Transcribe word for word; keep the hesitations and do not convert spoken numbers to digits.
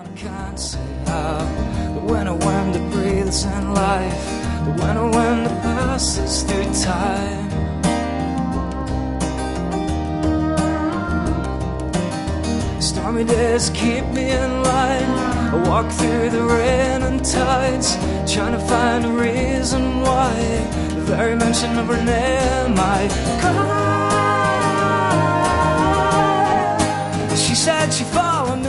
can't say how. The winter wind that breathes in life, the winter wind that passes through time. Stormy days keep me in line. I walk through the rain and tides, trying to find a reason why the very mention of her name I cry. She said she'd follow me